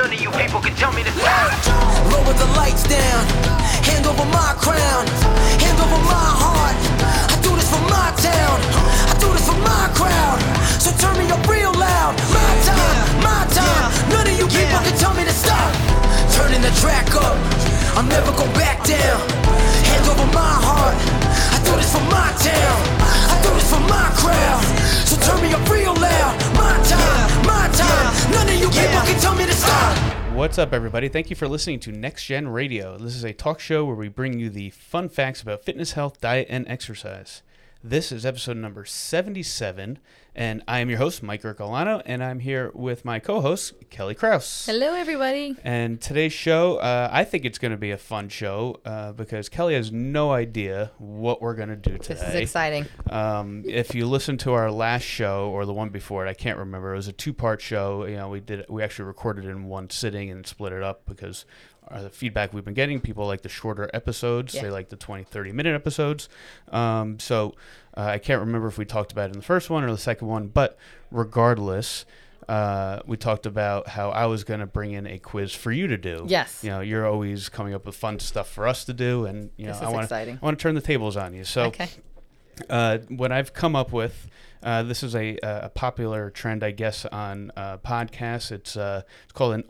None of you people can tell me to stop. Lower the lights down, hand over my crown, hand over my heart. I do this for my town, I do this for my crowd. So turn me up real loud. My time. None of you people can tell me to stop. Turning the track up, I'll never go back down. Hand over my heart, I do this for my town, I do this for my crowd. So turn me up real loud. My time. None of you people can tell me to stop. What's up, everybody? Thank you for listening to Next Gen Radio. This is a talk show where we bring you the fun facts about fitness, health, diet, and exercise. This is episode number 77, and I am your host, Mike Ercolano, and I'm here with my co-host, Kelly Kraus. Hello, everybody. And today's show, I think it's going to be a fun show because Kelly has no idea what we're going to do today. This is exciting. If you listen to our last show or the one before it, I can't remember. It was a two-part show. You know, we actually recorded it in one sitting and split it up because the feedback we've been getting, people like the shorter episodes. Yeah. They like the 20, 30-minute episodes. So I can't remember if we talked about it in the first one or the second one, but regardless, we talked about how I was going to bring in a quiz for you to do. Yes. You know, you're always coming up with fun stuff for us to do, and you know, This is exciting. I want to turn the tables on you. So, Okay. what I've come up with, this is a popular trend, I guess, on podcasts. It's called an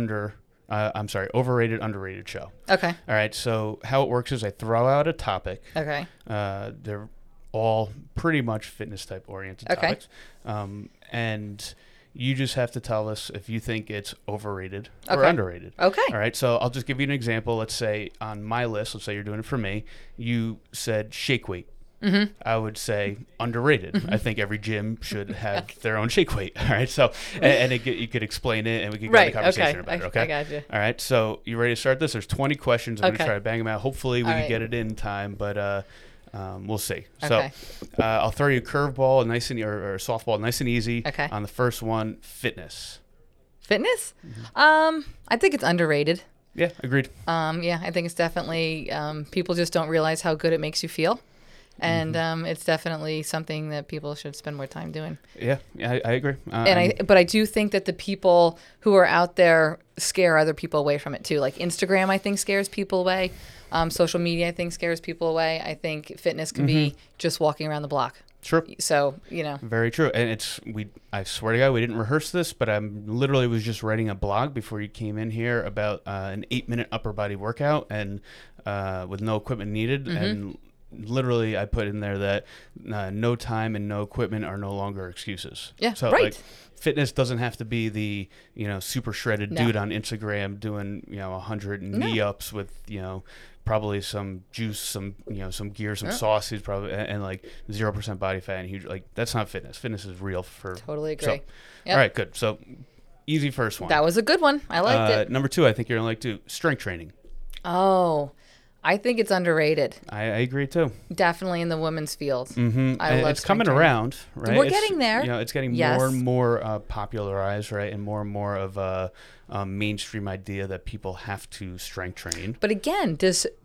overrated, underrated show. Okay. All right. So how it works is I throw out a topic. Okay. They're all pretty much fitness type oriented Okay. topics. And you just have to tell us if you think it's overrated or Okay. underrated. Okay. All right. So I'll just give you an example. Let's say on my list, let's say you're doing it for me, you said shake weight. Mm-hmm. I would say underrated. I think every gym should have their own shake weight. All right. So, you could explain it and we could go into conversation about it. Okay. I got you. All right. So you ready to start this? There's 20 questions. I'm going Okay. to try to bang them out. Hopefully we All can right. get it in time, but we'll see. Okay. So I'll throw you a curveball, nice and or a softball, nice and easy. Okay. On the first one, fitness. Fitness? I think it's underrated. Yeah, agreed. Yeah, I think it's definitely, people just don't realize how good it makes you feel. And it's definitely something that people should spend more time doing. Yeah, I agree. But I do think that the people who are out there scare other people away from it too. Like Instagram, I think scares people away. Social media, I think scares people away. I think fitness can be just walking around the block. True. So, you know. Very true. And I swear to God, we didn't rehearse this, but I literally was just writing a blog before you came in here about an 8-minute upper body workout and with no equipment needed. And literally I put in there that no time and no equipment are no longer excuses. Yeah, so right. Like, fitness doesn't have to be the, super shredded No. dude on Instagram doing, 100 knee ups with, probably some juice, some gear, some sausage, probably, and like 0% body fat and huge. Like, that's not fitness. Fitness is real for. Totally agree. So, Yep. all right, good. So, easy first one. That was a good one. I liked it. Number 2, I think you're gonna like to strength training. Oh, I think it's underrated. I agree too. Definitely in the women's field. Mm-hmm. I love it's coming strength training. around, right? We're getting there. It's getting Yes. more and more popularized, right, and more of a mainstream idea that people have to strength train. But again,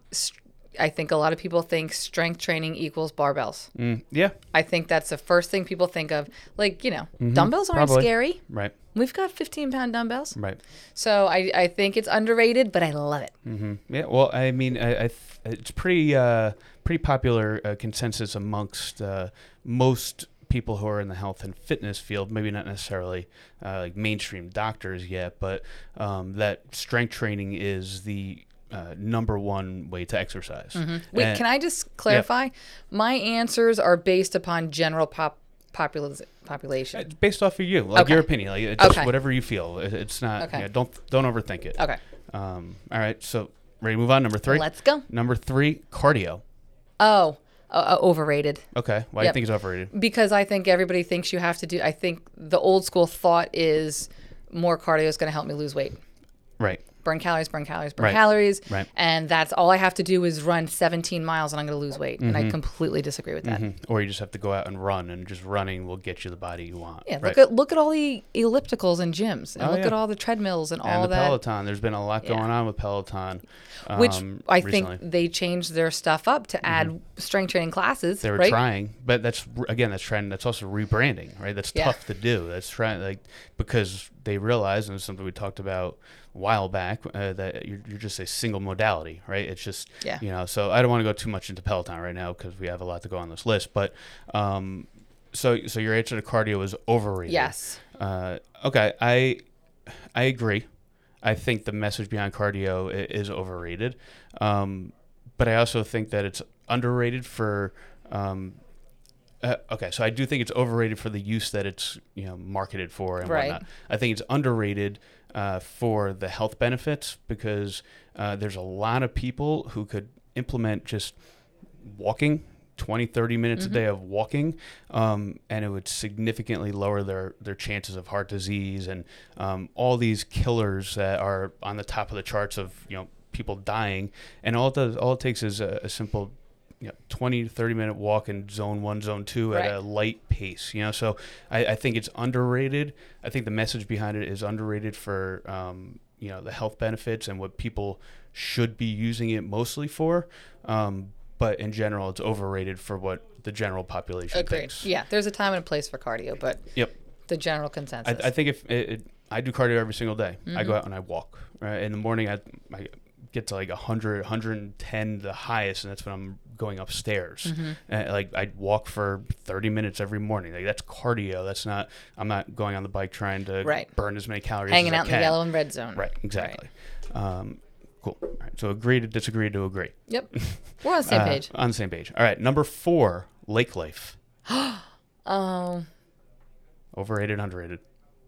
I think a lot of people think strength training equals barbells. Yeah, I think that's the first thing people think of. Like, dumbbells aren't probably. scary. right, We've got 15-pound dumbbells. right. So I think it's underrated, but I love it. Yeah, well, I mean, it's pretty popular consensus amongst most people who are in the health and fitness field, maybe not necessarily like mainstream doctors yet, but that strength training is the number one way to exercise. Wait, can I just clarify? My answers are based upon general population. It's based off of you, like Okay. your opinion, like it's just Okay. whatever you feel. It's not. Okay. Don't overthink it. Okay. All right. So ready to move on. Number 3. Let's go. Number 3, cardio. Oh, overrated. Okay. Why do you Yep. think it's overrated? Because I think everybody thinks you have to do. I think the old school thought is more cardio is going to help me lose weight. Right. Burn calories, burn calories, burn Right. calories. Right. And that's all I have to do is run 17 miles and I'm going to lose weight. And I completely disagree with that. Or you just have to go out and run, and just running will get you the body you want. Yeah, right? look at all the ellipticals in gyms, and look yeah. at all the treadmills and and all the that. Peloton. There's been a lot Yeah. going on with Peloton, Which I recently. think they changed their stuff up to add strength training classes. They were right? trying, but that's trying. That's also rebranding, right? That's Yeah. tough to do. That's trying, like, because they realize, and it's something we talked about a while back, that you're just a single modality, right? It's just, so I don't want to go too much into Peloton right now because we have a lot to go on this list. But so your answer to cardio is overrated. Yes. Okay, I agree. I think the message behind cardio is overrated. But I also think that it's underrated for so I do think it's overrated for the use that it's marketed for and whatnot. I think it's underrated for the health benefits because there's a lot of people who could implement just walking 20-30 minutes a day of walking, and it would significantly lower their chances of heart disease and all these killers that are on the top of the charts of people dying. And all it takes is a simple 20 to 30 minute walk in zone 1, zone 2 at a light pace, so I think it's underrated. I think the message behind it is underrated for the health benefits and what people should be using it mostly for, but in general it's overrated for what the general population thinks. There's a time and a place for cardio, but the general consensus, I think if I do cardio every single day. I go out and I walk, right? In the morning I get to like 100, 110 the highest, and that's when I'm going upstairs. And I walk for 30 minutes every morning. Like that's cardio. That's not, I'm not going on the bike trying to burn as many calories hanging as out in the yellow and red zone. Right, exactly. Cool. All right, so agree to disagree to agree. Yep, we're on the same page. On the same page. All right, number 4, lake life. Overrated, underrated.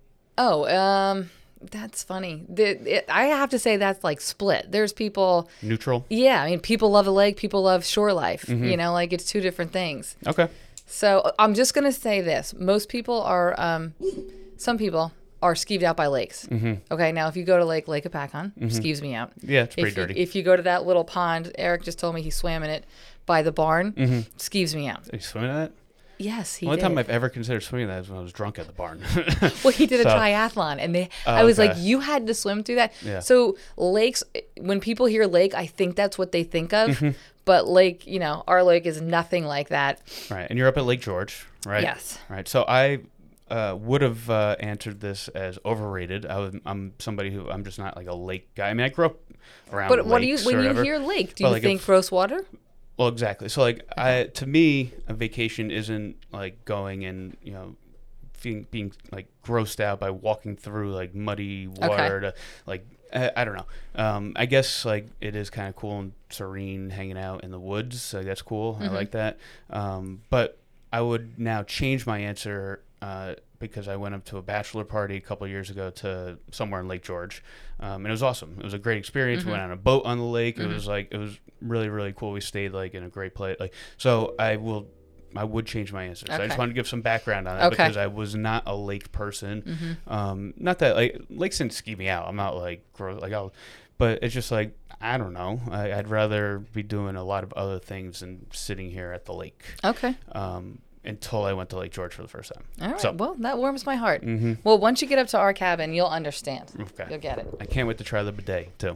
That's funny. I have to say that's like split. There's people... Neutral? Yeah. I mean, people love the lake. People love shore life. It's two different things. Okay. So I'm just going to say this. Most people are... some people are skeeved out by lakes. Okay. Now, if you go to Lake Apacon, skeeves me out. Yeah, it's pretty dirty. If you go to that little pond, Eric just told me he swam in it by the barn, skeeves me out. Are you swimming in that? Yes, he did. The only time I've ever considered swimming that is when I was drunk at the barn. Well, he did a triathlon, and I was like, you had to swim through that? Yeah. So lakes, when people hear lake, I think that's what they think of. But lake, our lake is nothing like that. Right, and you're up at Lake George, right? Yes. Right, so I would have answered this as overrated. I'm somebody who, I'm just not like a lake guy. I mean, I grew up around lakes. But what do you, when you hear lake, do you think gross water? Well, exactly. So, to me, a vacation isn't like going and being like grossed out by walking through like muddy water to like I don't know. I guess like it is kind of cool and serene hanging out in the woods. So that's cool. I like that. But I would now change my answer because I went up to a bachelor party a couple of years ago to somewhere in Lake George, and it was awesome. It was a great experience. We went on a boat on the lake. It was really, really cool. We stayed like in a great place. So I would change my answer. So I just wanted to give some background on that because I was not a lake person. Not that lakes didn't ski me out. I'm not like gross, but it's just like, I don't know. I'd rather be doing a lot of other things than sitting here at the lake. Okay. Until I went to Lake George for the first time. All right. So, well, that warms my heart. Well, once you get up to our cabin, you'll understand. Okay. You'll get it. I can't wait to try the bidet too.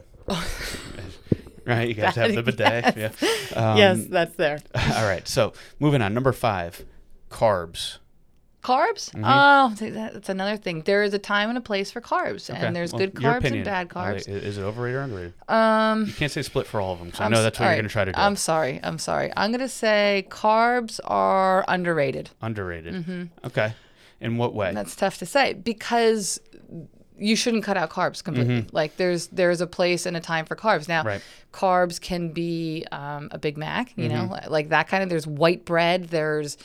Right? You guys have the bidet. Yes. Yeah. Yes, that's there. All right. So moving on. Number 5, carbs. Carbs? Oh, that's another thing. There is a time and a place for carbs, and there's good carbs and bad carbs. Is it overrated or underrated? You can't say split for all of them, because I know that's what you're going to try to do. I'm sorry. I'm going to say carbs are underrated. Underrated. Okay. In what way? That's tough to say, because you shouldn't cut out carbs completely. Like there's a place and a time for carbs. Now, carbs can be a Big Mac, you know, like that kind of. There's white bread. There's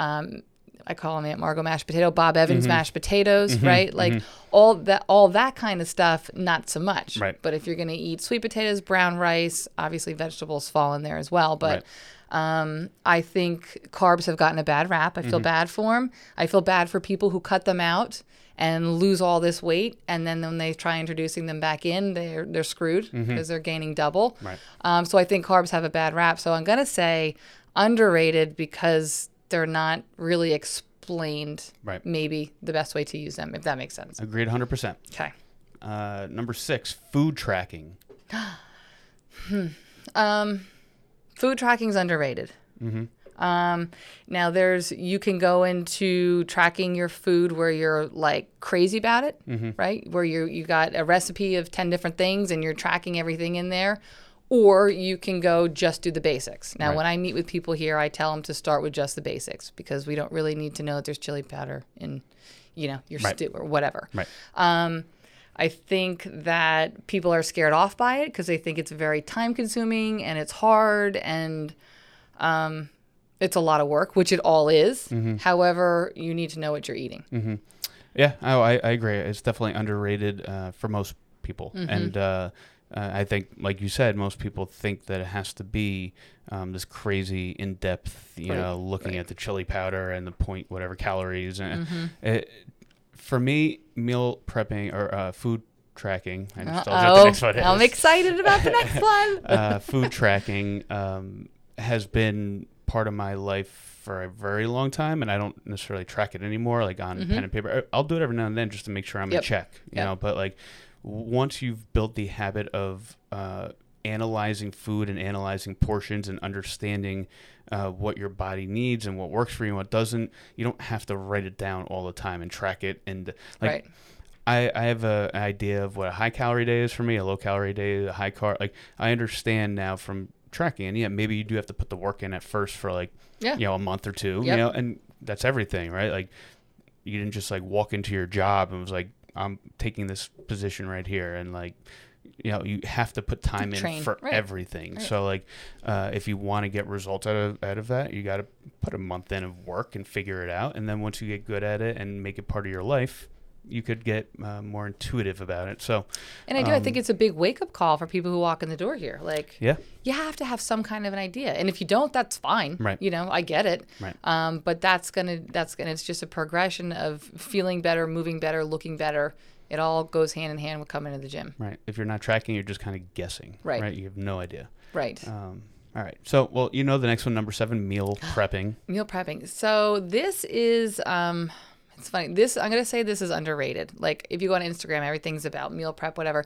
I call them Aunt Margot mashed potato, Bob Evans mashed potatoes, right? Like all that kind of stuff, not so much. Right. But if you're going to eat sweet potatoes, brown rice, obviously vegetables fall in there as well. But I think carbs have gotten a bad rap. I feel bad for them. I feel bad for people who cut them out and lose all this weight, and then when they try introducing them back in, they're screwed because they're gaining double. Right. So I think carbs have a bad rap. So I'm going to say underrated because they're not really explained maybe the best way to use them, if that makes sense. Agreed 100%. Okay. Number 6, food tracking. Food tracking is underrated. Now you can go into tracking your food where you're like crazy about it, right? Where you got a recipe of 10 different things and you're tracking everything in there. Or you can go just do the basics. Now, when I meet with people here, I tell them to start with just the basics because we don't really need to know that there's chili powder in, your stew or whatever. Right. I think that people are scared off by it because they think it's very time consuming and it's hard and it's a lot of work, which it all is. However, you need to know what you're eating. Yeah, I agree. It's definitely underrated for most people. And I think, like you said, most people think that it has to be this crazy in-depth, looking at the chili powder and the point whatever calories. For me, meal prepping or food tracking. I just told you what the next one is. I'm excited about the next one. Food tracking has been part of my life for a very long time, and I don't necessarily track it anymore, like on pen and paper. I'll do it every now and then just to make sure I'm in check, you know. But like, once you've built the habit of analyzing food and analyzing portions and understanding what your body needs and what works for you and what doesn't, you don't have to write it down all the time and track it. And like, I have an idea of what a high calorie day is for me, a low calorie day, a high carb. Like, I understand now from tracking, and maybe you do have to put the work in at first for like, a month or two, and that's everything, right? Like, you didn't just like walk into your job and was like, I'm taking this position right here, and like, you have to put time in for everything. So like, if you want to get results out of that, you got to put a month in of work and figure it out. And then once you get good at it and make it part of your life, you could get more intuitive about it. So, and I think it's a big wake up call for people who walk in the door here. Like, you have to have some kind of an idea, and if you don't, that's fine. Right. I get it. Right. But it's just a progression of feeling better, moving better, looking better. It all goes hand in hand with coming to the gym. Right. If you're not tracking, you're just kind of guessing. Right. You have no idea. Right. All right. So, well, the next one, number 7, meal prepping. Meal prepping. So this is it's funny. I'm going to say this is underrated. Like, if you go on Instagram, everything's about meal prep, whatever.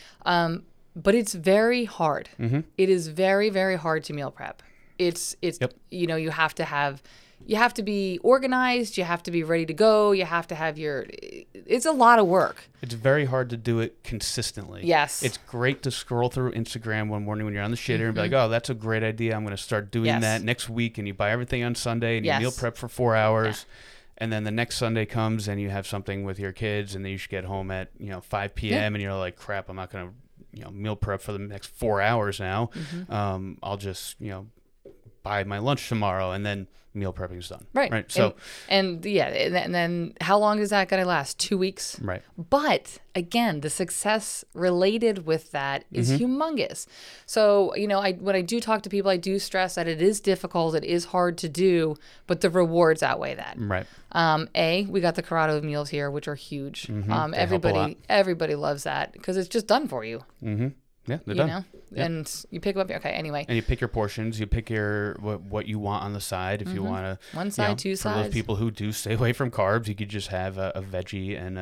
But it's very hard. It is very, very hard to meal prep. It's you have to be organized. You have to be ready to go. You have to have it's a lot of work. It's very hard to do it consistently. Yes. It's great to scroll through Instagram one morning when you're on the shitter and be like, oh, that's a great idea. I'm going to start doing that next week. And you buy everything on Sunday and you meal prep for 4 hours. Yeah. And then the next Sunday comes and you have something with your kids and then you should get home at 5 p.m. and you're like, crap, I'm not going to meal prep for the next 4 hours now. I'll just buy my lunch tomorrow, and then meal prepping is done. Right. So and then how long is that going to last? 2 weeks. Right. But again, the success related with that is humongous. So when I do talk to people, I do stress that it is difficult, it is hard to do, but the rewards outweigh that. Right. We got the Corrado meals here, which are huge. Everybody loves that because it's just done for you. Yeah, they're done. And you pick them up. Okay, anyway. And you pick your portions. You pick your what you want on the side. If you want to, one side, two sides. For those people who do stay away from carbs, you could just have a veggie and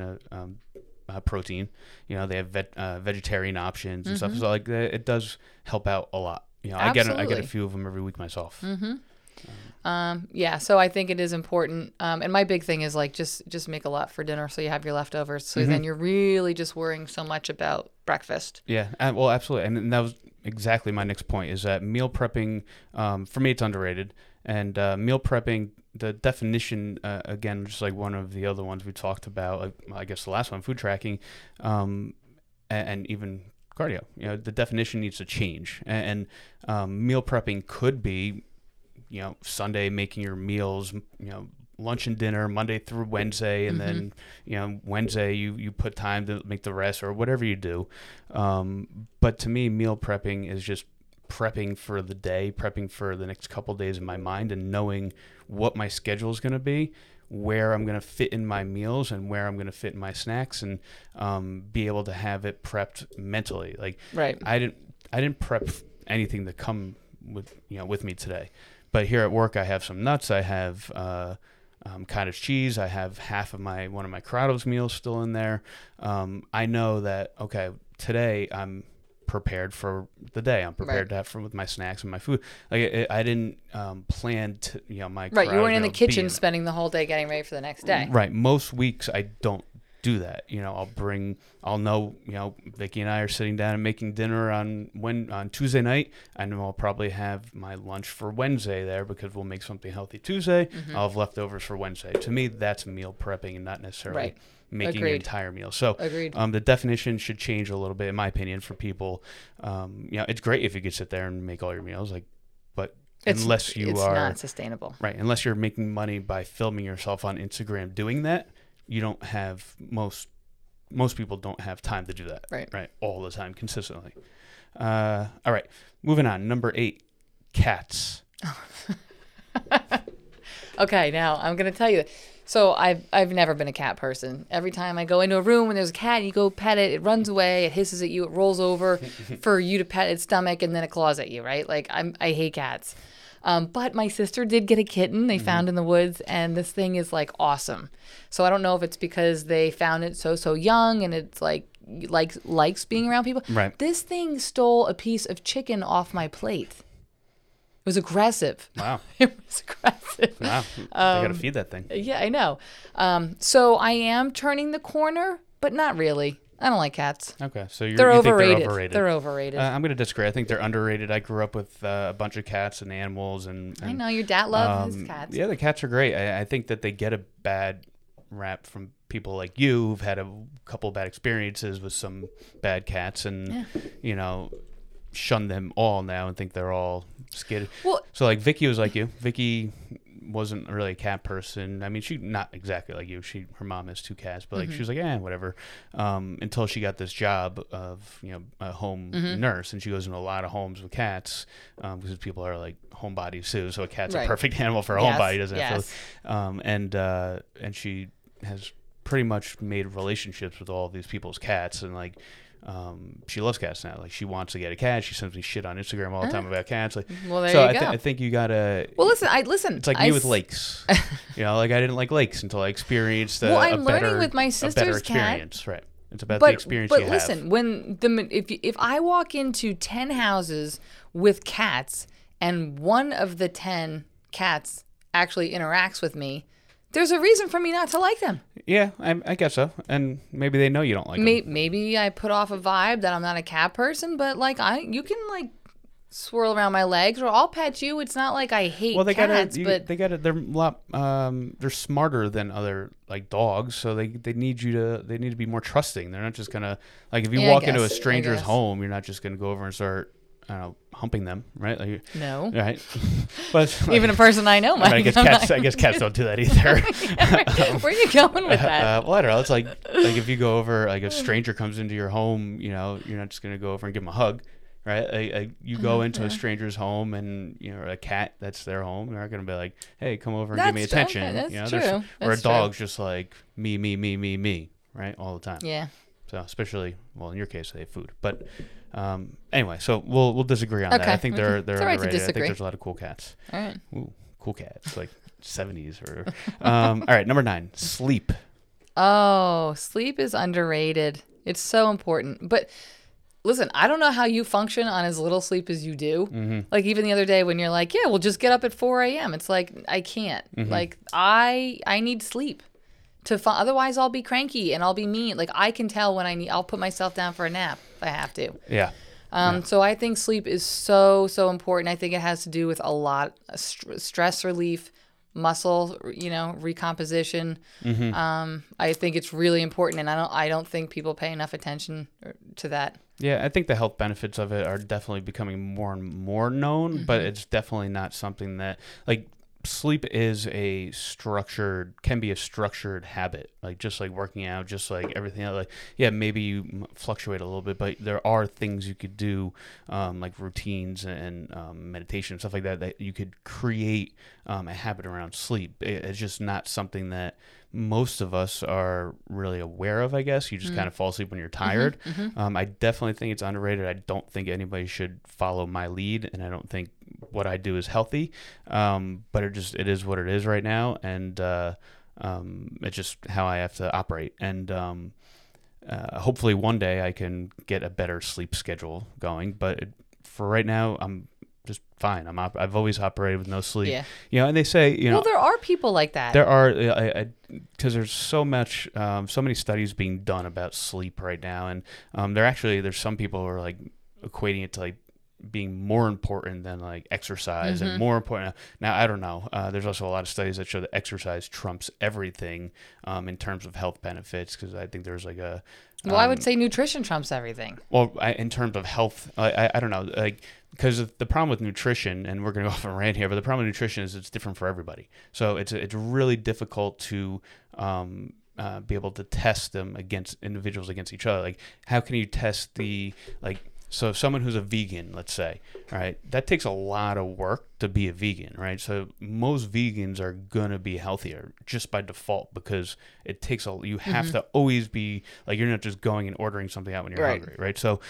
a protein. They have vegetarian options and stuff. So like it does help out a lot. I get a few of them every week myself. So I think it is important. And my big thing is like just make a lot for dinner so you have your leftovers. So then you're really just worrying so much about breakfast. Yeah, well, absolutely. And that was exactly my next point is that meal prepping, for me, it's underrated. And meal prepping, the definition, again, just like one of the other ones we talked about, like, I guess the last one, food tracking, and even cardio, the definition needs to change. And meal prepping could be, Sunday making your meals, lunch and dinner Monday through Wednesday, and then Wednesday you put time to make the rest or whatever you do. But to me, meal prepping is just prepping for the day, prepping for the next couple of days in my mind, and knowing what my schedule is going to be, where I'm going to fit in my meals, and where I'm going to fit in my snacks, and be able to have it prepped mentally. Like, right. I didn't prep anything to come with me today. But here at work, I have some nuts. I have cottage cheese. I have half of one of my Corrado's meals still in there. I know that, okay, today I'm prepared for the day. I'm prepared to have with my snacks and my food. Like I didn't plan to, my Right, you weren't in the kitchen being, spending the whole day getting ready for the next day. Right. Most weeks I don't do that. I'll know, Vicky and I are sitting down and making dinner on Tuesday night. I know I'll probably have my lunch for Wednesday there because we'll make something healthy Tuesday. I'll have leftovers for Wednesday. To me, that's meal prepping and not necessarily making an entire meal. So the definition should change a little bit, in my opinion, for people. It's great if you could sit there and make all your meals, but unless it's not sustainable. Right. Unless you're making money by filming yourself on Instagram doing that, you don't have most people don't have time to do that. Right. All the time, consistently. All right. Moving on. Number 8, cats. Okay. Now I'm going to tell you. So I've never been a cat person. Every time I go into a room and there's a cat, you go pet it, it runs away, it hisses at you, it rolls over for you to pet its stomach, and then it claws at you, right? Like I hate cats. But my sister did get a kitten they found in the woods, and this thing is like awesome. So I don't know if it's because they found it so young and it's likes being around people. Right. This thing stole a piece of chicken off my plate. It was aggressive. Wow. It was aggressive. Wow. They got to feed that thing. Yeah, I know. So I am turning the corner, but not really. I don't like cats. Okay, so you They're think overrated. they're overrated. They're overrated. I'm going to disagree. I think they're underrated. I grew up with a bunch of cats and animals. And I know your dad loves his cats. Yeah, the cats are great. I think that they get a bad rap from people like you who've had a couple bad experiences with some bad cats and, shun them all now and think they're all skitty. Well, so like Vicky was like you. Vicky wasn't really a cat person. I mean, she not exactly like you. Her mom has 2 cats, but like she was like, whatever. Until she got this job of a home nurse, and she goes into a lot of homes with cats because people are like homebodies too. So a cat's a perfect animal for a homebody, doesn't it? And she has pretty much made relationships with all of these people's cats, and like. She loves cats now. Like she wants to get a cat. She sends me shit on Instagram all the time about cats. Like, well, there you go. I think you gotta. Well, listen. It's like me with lakes. Like I didn't like lakes until I experienced I'm learning with my sister's experience. Cat. Right. It's about the experience you have. But listen, if I walk into 10 houses with cats and one of the 10 cats actually interacts with me, there's a reason for me not to like them. Yeah, I guess so. And maybe they know you don't like them. Maybe I put off a vibe that I'm not a cat person, but like you can like swirl around my legs or I'll pet you. It's not like I hate cats, but they're a lot they're smarter than other like dogs, so they need to be more trusting. They're not just gonna like if you walk into a stranger's home, you're not just gonna go over and start humping them, right? Like, no, right? But like, even a person I know might. I guess cats don't do that either. Where are you going with that? Well, I don't know. It's like if you go over, like if a stranger comes into your home, you're not just gonna go over and give them a hug, right? You go into a stranger's home and a cat, that's their home. They're not gonna be like, hey, come over and give me attention. Okay, that's true. Or a dog's just like me, right, all the time. Yeah. So especially, well, in your case, they have food, but. Anyway, so we'll disagree on that. I think they're it's all right underrated. to disagree. I think there's a lot of cool cats. All right. Ooh, cool cats, like 70s or. All right, number 9, sleep. Oh, sleep is underrated. It's so important. But listen, I don't know how you function on as little sleep as you do. Mm-hmm. Like even the other day when you're like, we'll just get up at 4 a.m. It's like I can't. Mm-hmm. Like I need sleep. Otherwise I'll be cranky and I'll be mean. Like I can tell when I'll put myself down for a nap if I have to. Yeah. So I think sleep is so important. I think it has to do with a lot of stress relief, muscle, recomposition. Mm-hmm. I think it's really important, and I don't think people pay enough attention to that. Yeah, I think the health benefits of it are definitely becoming more and more known, mm-hmm. but it's definitely not something that like. Sleep can be a structured habit, like just like working out, just like everything else. Like, maybe you fluctuate a little bit, but there are things you could do, like routines and meditation and stuff like that you could create a habit around sleep. It's just not something that most of us are really aware of, I guess. You just kind of fall asleep when you're tired. Mm-hmm. I definitely think it's underrated. I don't think anybody should follow my lead, and I don't think what I do is healthy. But it is what it is right now, and it's just how I have to operate. And hopefully one day I can get a better sleep schedule going. But for right now, I'm just fine. I've always operated with no sleep. Yeah. And they say, Well, there are people like that. there are, because there's so many studies being done about sleep right now, and there's some people who are like equating it to like being more important than like exercise and more important. Now, I don't know. There's also a lot of studies that show that exercise trumps everything in terms of health benefits, because I think there's like a Well, I would say nutrition trumps everything. well, in terms of health, I don't know, like, because the problem with nutrition, and we're going to go off on a rant here, but the problem with nutrition is it's different for everybody. So it's really difficult to be able to test them against individuals against each other. Like, how can you test so someone who's a vegan, let's say, right, that takes a lot of work to be a vegan, right? So most vegans are going to be healthier just by default, because it takes you have to always be, like, you're not just going and ordering something out when you're hungry, right? So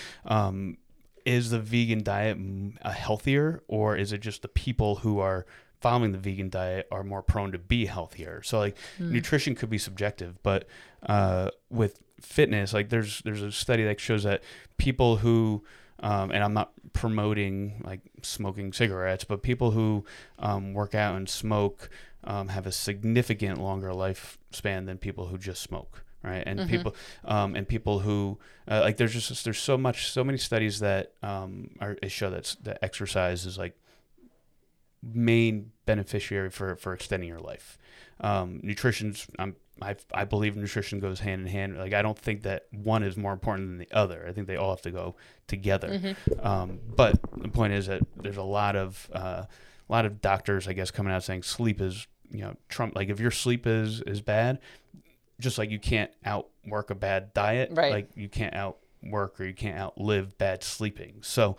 is the vegan diet healthier, or is it just the people who are following the vegan diet are more prone to be healthier? So like nutrition could be subjective, but with fitness, like there's a study that shows that people who and I'm not promoting like smoking cigarettes, but people who work out and smoke have a significant longer lifespan than people who just smoke, right? And people who like there's so many studies that show that exercise is like main beneficiary for extending your life. Nutrition's I believe nutrition goes hand in hand. Like, I don't think that one is more important than the other. I think they all have to go together. But the point is that there's a lot of doctors, I guess, coming out saying sleep is, trump. Like, if your sleep is bad, just like you can't outwork a bad diet, right? Like you can't outwork or you can't outlive bad sleeping. So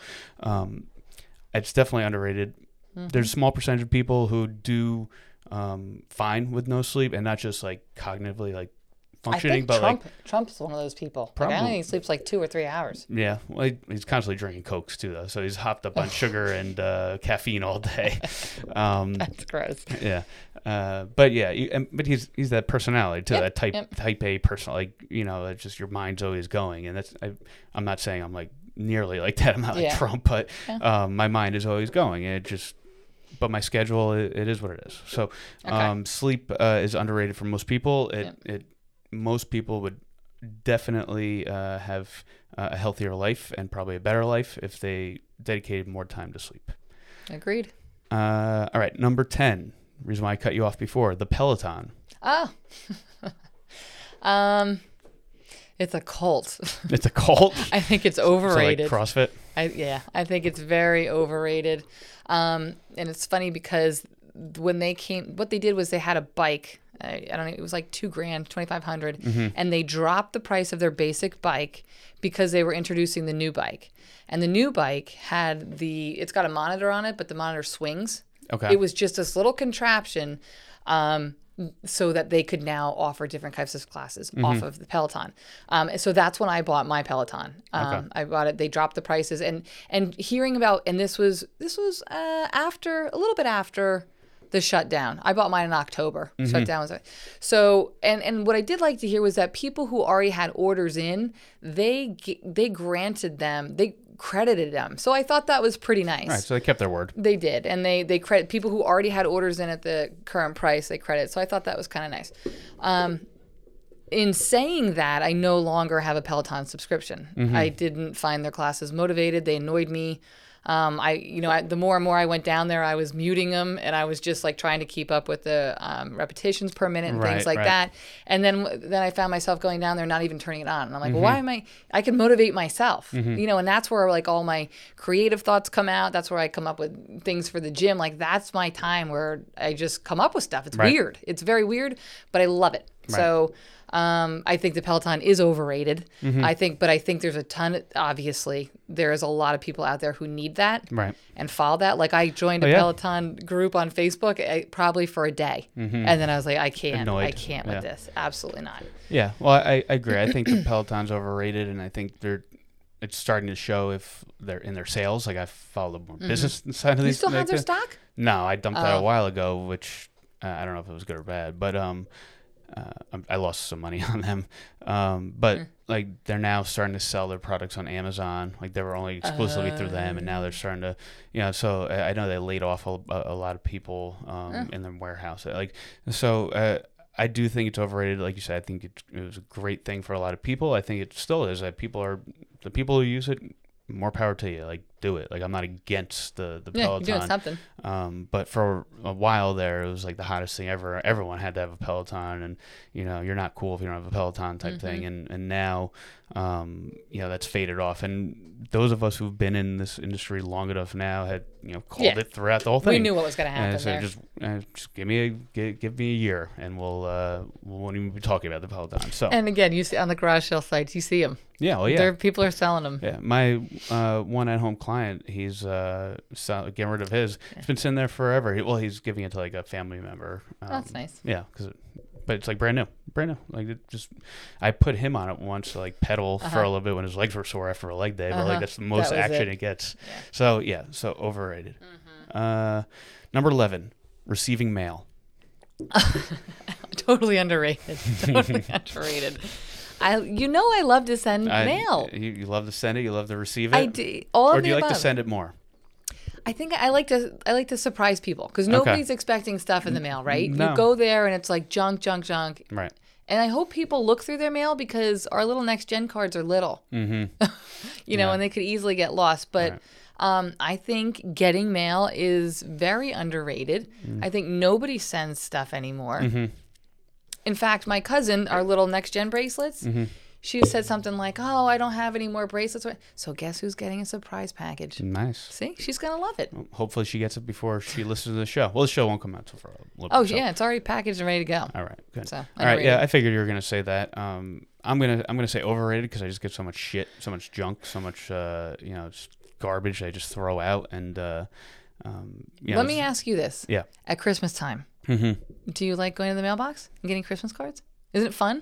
it's definitely underrated. There's a small percentage of people who do fine with no sleep, and not just like cognitively like functioning, but Trump's one of those people. Probably. Like, I don't think he sleeps like 2 or 3 hours. Yeah, well, he's constantly drinking Cokes too, though, so he's hopped up on sugar and caffeine all day. That's gross. Yeah, but yeah, but he's that personality too, that type A person. Like, it's just your mind's always going, and I'm not saying I'm like nearly like that. I'm not like Trump, but my mind is always going, and but my schedule, it is what it is. So sleep is underrated for most people. Most people would definitely have a healthier life and probably a better life if they dedicated more time to sleep. Agreed. All right, number 10. Reason why I cut you off before, the Peloton. Oh. It's a cult. It's a cult? I think it's overrated. So like CrossFit? I think it's very overrated. And it's funny because when they came, what they did was they had a bike. I don't know, it was like $2,000, $2,500, and they dropped the price of their basic bike because they were introducing the new bike. And the new bike it's got a monitor on it, but the monitor swings. Okay. It was just this little contraption so that they could now offer different types of classes off of the Peloton. So that's when I bought my Peloton. I bought it. They dropped the prices, and hearing about, and this was a little bit after the shutdown. I bought mine in October. Shutdown was so, and what I did like to hear was that people who already had orders in, they credited them. So I thought that was pretty nice. All right, so they kept their word. They did, and they credit people who already had orders in at the current price. They credit. So I thought that was kind of nice. In saying that, I no longer have a Peloton subscription. I didn't find their classes motivated. They annoyed me. The more and more I went down there, I was muting them, and I was just like trying to keep up with the repetitions per minute and things like that. And then I found myself going down there, not even turning it on. And I'm like, well, why am I can motivate myself, and that's where like all my creative thoughts come out. That's where I come up with things for the gym. Like, that's my time where I just come up with stuff. It's weird. It's very weird, but I love it. Right. So, I think the Peloton is overrated. I think there's a ton. Obviously, there is a lot of people out there who need that and follow that. Like, I joined a Peloton group on Facebook probably for a day, and then I was like, I can't with this. Absolutely not. Yeah, well, I agree. I think the Peloton's overrated, and I think it's starting to show if they're in their sales. Like, I follow the more business side of these. You still have their stock? No, I dumped that a while ago, which I don't know if it was good or bad, but I lost some money on them. But like they're now starting to sell their products on Amazon. Like they were only exclusively through them, and now they're starting to, So I know they laid off a lot of people in their warehouse. Like so. I do think it's overrated. Like you said, I think it was a great thing for a lot of people. I think it still is. That the people who use it, more power to you. Like, do it. Like, I'm not against the Peloton. You're doing something. But for a while there, it was like the hottest thing ever. Everyone had to have a Peloton, and you're not cool if you don't have a Peloton type thing. And now, that's faded off. And those of us who've been in this industry long enough now had called it throughout the whole thing. We knew what was going to happen so there. just give me a year, and we won't even be talking about the Peloton. So and again, you see on the garage sale sites, you see them. Yeah, well, yeah. People are selling them. Yeah, my one at-home client, he's getting rid of his. It's been sitting there forever. He's giving it to like a family member. That's nice. Yeah, but it's like brand new. Like I put him on it once to like pedal for a little bit when his legs were sore after a leg day. But like that's the most action it gets. Yeah. So overrated. Number 11, receiving mail. Totally underrated. Totally underrated. I love to send mail. You love to send it. You love to receive it. I do. Or do you like to send it more? I think I like to surprise people because nobody's expecting stuff in the mail, right? No. You go there and it's like junk. Right. And I hope people look through their mail because our little next gen cards are little, and they could easily get lost. But I think getting mail is very underrated. I think nobody sends stuff anymore. In fact, my cousin, our little next gen bracelets, she said something like, "Oh, I don't have any more bracelets." So guess who's getting a surprise package? Nice. See, she's gonna love it. Well, hopefully she gets it before she listens to the show. Well, the show won't come out till for a little Oh bit. yeah, it's already packaged and ready to go. All right, good. So, all right, yeah, I figured you were gonna say that. I'm gonna say overrated because I just get so much shit, so much junk, so much just garbage I just throw out. And let me ask you this: Yeah. At Christmas time, do you like going to the mailbox and getting Christmas cards? Isn't it fun?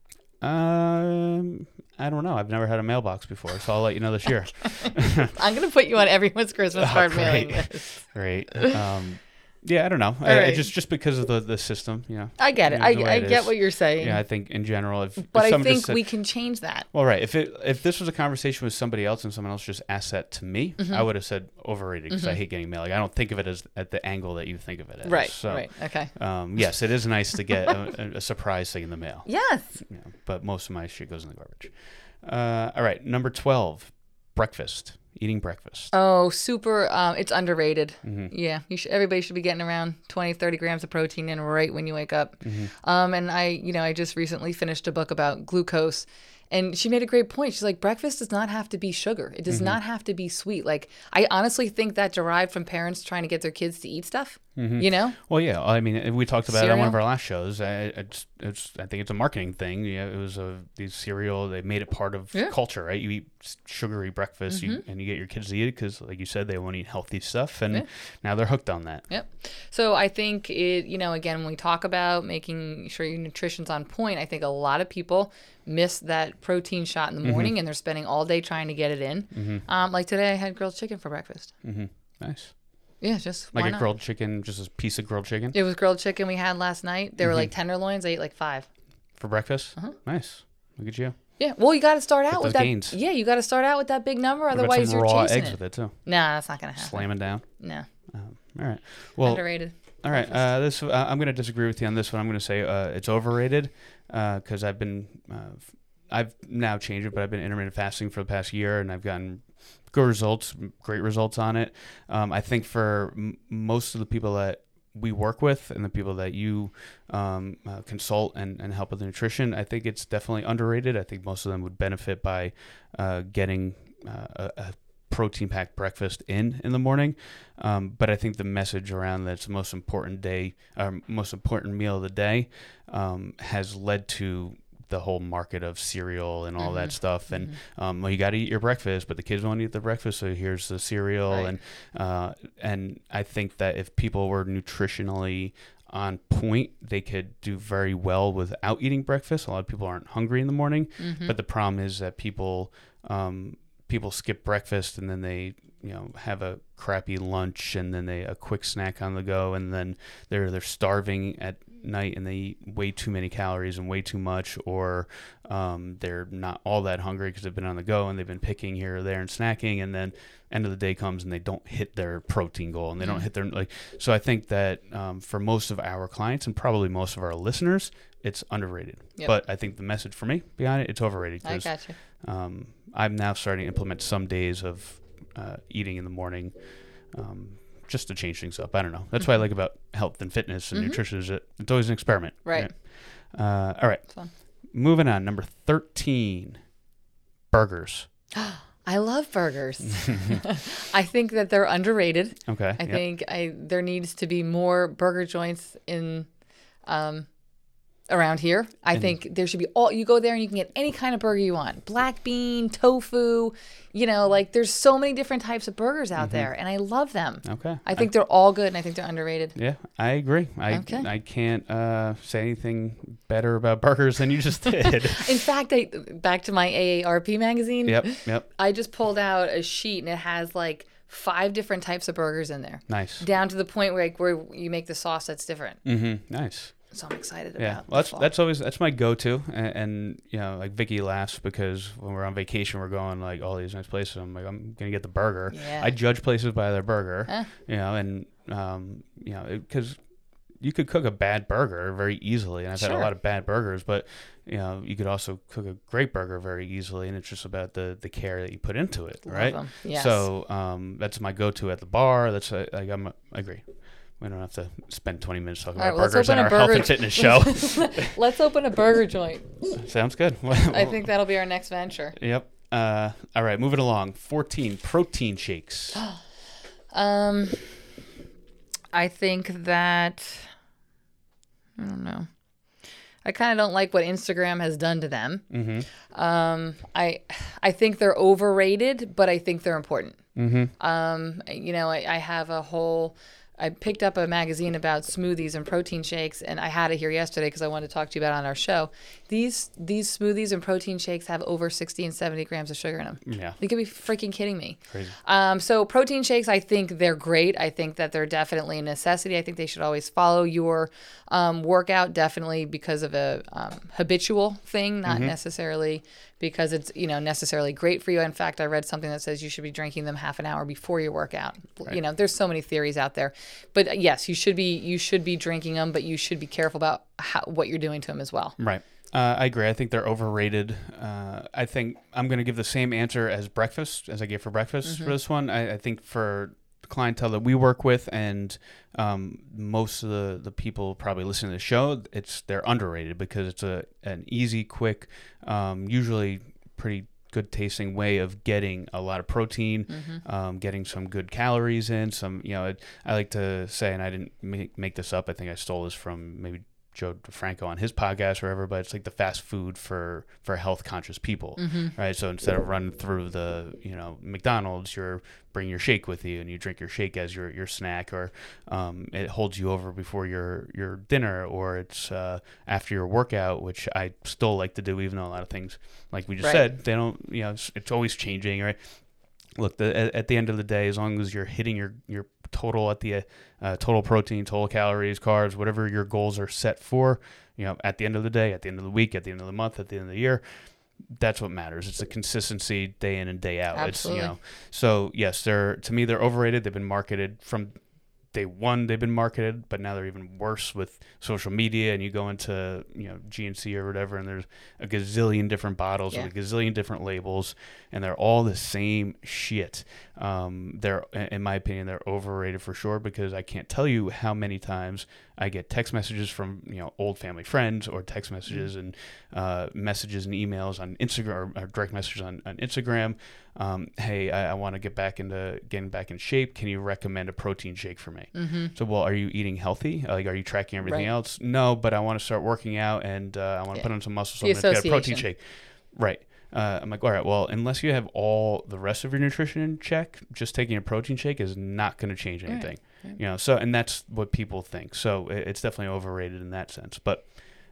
I don't know. I've never had a mailbox before, so I'll let you know this year. I'm gonna put you on everyone's Christmas card mailing list. Great. Yeah, I don't know. Right. Just because of the system, I get it. I get what you're saying. Yeah, I think in general, but I think we can change that. Well, right. If this was a conversation with somebody else and someone else just asked that to me, I would have said overrated because I hate getting mail. Like, I don't think of it as at the angle that you think of it as. Right. So, right. Okay. Yes, it is nice to get a surprise thing in the mail. Yes. But most of my shit goes in the garbage. All right, number 12, breakfast. Eating breakfast. Oh, super. It's underrated. Yeah. Everybody should be getting around 20, 30 grams of protein in right when you wake up. And I just recently finished a book about glucose. And she made a great point. She's like, breakfast does not have to be sugar. It does not have to be sweet. Like, I honestly think that derived from parents trying to get their kids to eat stuff. Well, yeah. I mean, we talked about it on one of Cereal? our last shows. I think it's a marketing thing. It was these cereal. They made it part of culture, right? You eat sugary breakfast, and you get your kids to eat it because, like you said, they want to eat healthy stuff, and now they're hooked on that. Yep. So I think it. Again, when we talk about making sure your nutrition's on point, I think a lot of people miss that protein shot in the morning, and they're spending all day trying to get it in. Like today, I had grilled chicken for breakfast. Nice. Yeah, just Like why a not? grilled chicken, just a piece of grilled chicken It was grilled chicken we had last night. They were like tenderloins. I ate like 5. for breakfast. Nice. Look at you. Yeah. Well, you got to start out with those that. gains. Yeah, you got to start out with that big number. What about Otherwise, some you're raw chasing eggs it. with it too. Nah, that's not gonna happen. Slamming down. No. All right. Well, Underrated. all right. I'm going to disagree with you on this one. I'm going to say it's overrated because I've now changed it, but I've been intermittent fasting for the past year, and I've gotten good results, great results on it. I think for most of the people that we work with and the people that you consult and help with the nutrition, I think it's definitely underrated. I think most of them would benefit by getting a protein-packed breakfast in the morning. But I think the message around that's the most important meal of the day has led to the whole market of cereal and all that stuff. And well, you got to eat your breakfast, but the kids won't eat the breakfast, so here's the cereal. Right. And I think that if people were nutritionally on point, they could do very well without eating breakfast. A lot of people aren't hungry in the morning, but the problem is that people skip breakfast and then they have a crappy lunch and then a quick snack on the go, and then they're starving at night and they eat way too many calories and way too much, or they're not all that hungry because they've been on the go and they've been picking here or there and snacking, and then end of the day comes and they don't hit their protein goal and they don't hit their So I think that for most of our clients and probably most of our listeners, it's underrated. Yep. But I think the message for me behind it, it's overrated. I got you. I'm now starting to implement some days of eating in the morning, just to change things up. I don't know. That's what I like about health and fitness and nutrition, is it's always an experiment. Right. All right. Fun. Moving on. Number 13, burgers. I love burgers. I think that they're underrated. Okay. I think there needs to be more burger joints in around here. I think there should be you go there and you can get any kind of burger you want. Black bean, tofu, there's so many different types of burgers out there, and I love them. Okay. I think they're all good, and I think they're underrated. Yeah, I agree. I can't say anything better about burgers than you just did. In fact, back to my AARP magazine. Yep. I just pulled out a sheet, and it has 5 different types of burgers in there. Nice. Down to the point where you make the sauce that's different. Mm-hmm. Nice. So I'm excited Yeah, about. well, that's my go-to, and Vicky laughs because when we're on vacation, we're going all these nice places. I'm like, I'm gonna get the burger. Yeah. I judge places by their burger, and because you could cook a bad burger very easily, and I've had a lot of bad burgers, but you could also cook a great burger very easily, and it's just about the care that you put into it, right? Love 'em. Yes. So that's my go-to at the bar. That's I agree. We don't have to spend 20 minutes talking about burgers in our health and fitness show. Let's open a burger joint. Sounds good. I think that'll be our next venture. Yep. All right, moving along. 14, protein shakes. I think that, I don't know. I kind of don't like what Instagram has done to them. Mm-hmm. I think they're overrated, but I think they're important. Mm-hmm. I have a whole... I picked up a magazine about smoothies and protein shakes, and I had it here yesterday because I wanted to talk to you about it on our show. These smoothies and protein shakes have over 60 and 70 grams of sugar in them. Yeah. You could be freaking kidding me. Crazy. So protein shakes, I think they're great. I think that they're definitely a necessity. I think they should always follow your workout, definitely because of a habitual thing, not necessarily because it's necessarily great for you. In fact, I read something that says you should be drinking them half an hour before your workout. Right. There's so many theories out there, but yes, you should be drinking them, but you should be careful about what you're doing to them as well. Right. I agree. I think they're overrated. I think I'm going to give the same answer as I gave for breakfast for this one. I think for the clientele that we work with and most of the people probably listening to the show, they're underrated because it's an easy, quick, usually pretty good tasting way of getting a lot of protein, getting some good calories in. I like to say, and I didn't make this up, I think I stole this from maybe Joe DeFranco on his podcast or whatever, but it's like the fast food for health conscious people, right? So instead of running through the McDonald's, you're bring your shake with you and you drink your shake as your snack, or it holds you over before your dinner, or it's after your workout, which I still like to do, even though a lot of things, like we just said, they don't, it's always changing, right? Look, at the end of the day, as long as you're hitting your total at the total protein, total calories, carbs, whatever your goals are set for, at the end of the day, at the end of the week, at the end of the month, at the end of the year, that's what matters. It's the consistency day in and day out. Absolutely. It's so yes, to me they're overrated. They've been marketed from day one. They've been marketed, but now they're even worse with social media. And you go into GNC or whatever, and there's a gazillion different bottles with a gazillion different labels, and they're all the same shit. They're, in my opinion, they're overrated for sure, because I can't tell you how many times I get text messages from old family friends, or text messages and messages and emails on Instagram, or direct messages on Instagram. Hey, I want to get back into getting back in shape. Can you recommend a protein shake for me? So, well, are you eating healthy? Like, are you tracking everything else? No, but I want to start working out, and I want to put on some muscle, so I'm going to get a protein shake. Right. I'm like, all right, well, unless you have all the rest of your nutrition in check, just taking a protein shake is not going to change anything. Right. So, and that's what people think. So it's definitely overrated in that sense. But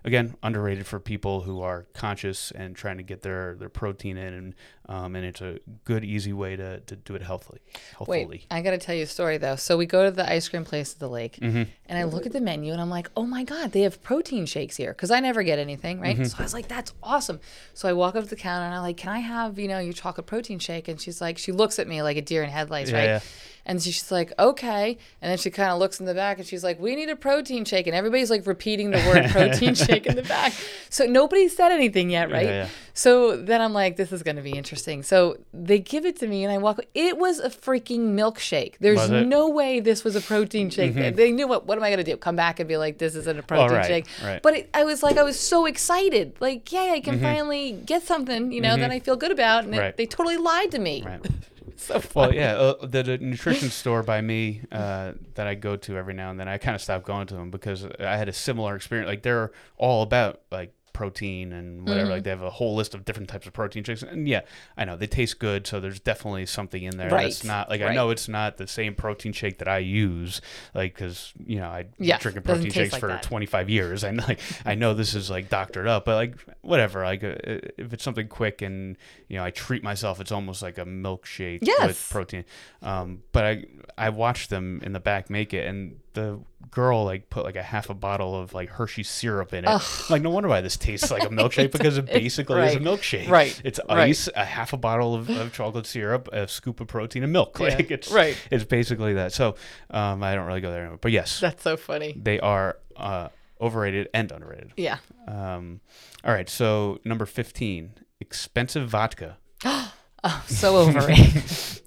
again, underrated for people who are conscious and trying to get their protein in, and it's a good, easy way to do it healthily. Wait, I got to tell you a story though. So we go to the ice cream place at the lake, and I look at the menu, and I'm like, oh my God, they have protein shakes here, because I never get anything, right? So I was like, that's awesome. So I walk up to the counter, and I'm like, can I have, your chocolate protein shake? And she's like, she looks at me like a deer in headlights, right? Yeah. And she's like, okay. And then she kind of looks in the back, and she's like, we need a protein shake. And everybody's like repeating the word protein shake in the back. So nobody said anything yet, right? Yeah. So then I'm like, this is going to be interesting. So they give it to me, and I walk. It was a freaking milkshake. There's no way this was a protein shake. They knew what am I going to do? Come back and be like, this isn't a protein shake. Right. But I was so excited. Like, yay, I can finally get something, that I feel good about. And they totally lied to me. Right. So funny. Well, yeah, the nutrition store by me that I go to every now and then, I kind of stopped going to them because I had a similar experience. Like, they're all about like protein and whatever. Like, they have a whole list of different types of protein shakes, and yeah, I know they taste good, so there's definitely something in there that's not like I know it's not the same protein shake that I use, like, because I've been drinking protein shakes like for 25 years, and like I know this is like doctored up, but like whatever, like if it's something quick and I treat myself, it's almost like a milkshake with protein. But I watched them in the back make it, and the girl like put like a half a bottle of like Hershey syrup in it. Ugh. Like, no wonder why this tastes like a milkshake, because it basically is a milkshake. Right. It's ice, a half a bottle of chocolate syrup, a scoop of protein, and milk. Yeah. Like it's basically that. So I don't really go there anymore. But yes, that's so funny. They are overrated and underrated. Yeah. All right. So number 15, expensive vodka. Oh, so overrated.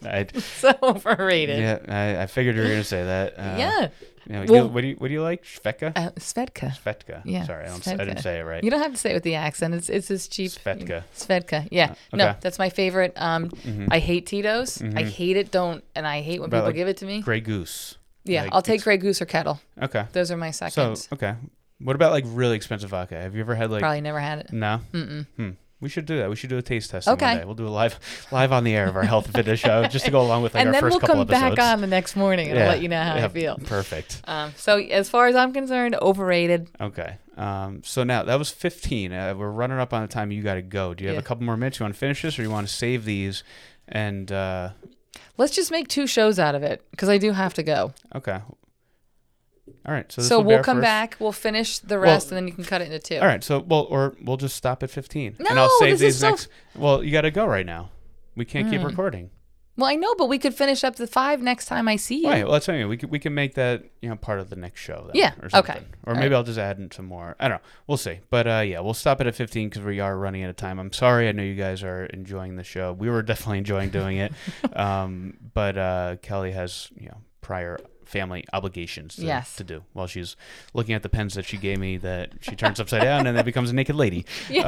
So overrated. Yeah, I figured you were going to say that. Yeah. What do you like? Svedka? Svedka. Yeah. Sorry, I didn't say it right. You don't have to say it with the accent. It's just cheap. Svedka. Yeah. Okay. No, that's my favorite. I hate Tito's. I hate it. And I hate when people give it to me. Grey Goose. Yeah, I'll take Grey Goose or Kettle. Okay. Those are my seconds. So, okay. What about like really expensive vodka? Have you ever had like? Probably never had it. No. We should do that. We should do a taste test one day. We'll do a live on the air of our health and fitness show, just to go along with like our first couple episodes. And then we'll come back on the next morning and I'll let you know how I feel. Perfect. So as far as I'm concerned, overrated. Okay. So now that was 15. We're running up on the time. You got to go. Do you have a couple more minutes? You want to finish this, or you want to save these? And let's just make 2 shows out of it, because I do have to go. Okay. All right, so we'll come back. We'll finish the rest, and then you can cut it into 2. All right, so we'll just stop at 15. No, and I'll save this these next. Well, you got to go right now. We can't keep recording. Well, I know, but we could finish up to 5 next time I see you. Right. Well, that's what I mean. We can make that part of the next show. Then, yeah. Or something. Okay. Or maybe I'll just add in some more. I don't know. We'll see. But we'll stop it at 15 because we are running out of time. I'm sorry. I know you guys are enjoying the show. We were definitely enjoying doing it. But Kelly has prior family obligations to do while she's looking at the pens that she gave me that she turns upside down and then becomes a naked lady.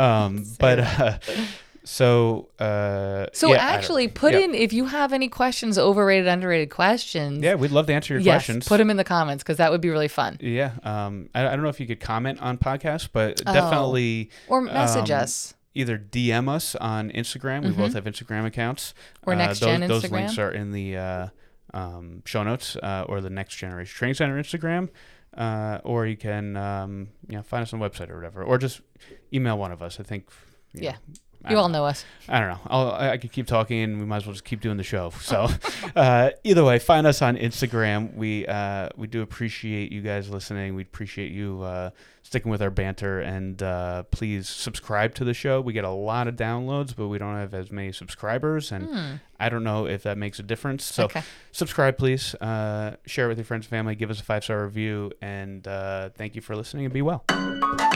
So actually put in, if you have any questions, overrated, underrated questions. Yeah, we'd love to answer your questions. Put them in the comments, because that would be really fun. Yeah. I don't know if you could comment on podcasts, but definitely. Or message us. Either DM us on Instagram. We both have Instagram accounts. Or Next Gen Instagram. Those links are in the show notes, or the Next Generation Training Center Instagram. Or you can find us on the website or whatever. Or just email one of us. I think. You all know us. I don't know. I could keep talking, and we might as well just keep doing the show. So either way, find us on Instagram. We do appreciate you guys listening. We appreciate you sticking with our banter, and please subscribe to the show. We get a lot of downloads, but we don't have as many subscribers, and I don't know if that makes a difference. So subscribe, please. Share it with your friends and family. Give us a 5-star review, and thank you for listening, and be well.